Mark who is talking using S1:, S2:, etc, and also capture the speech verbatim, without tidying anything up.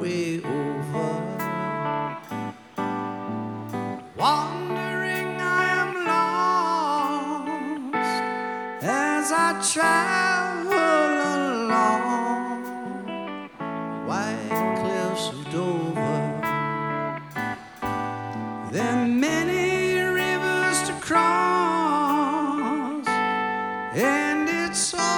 S1: way over. Wandering I am lost as I travel along white cliffs of Dover. There are many rivers to cross, and it's all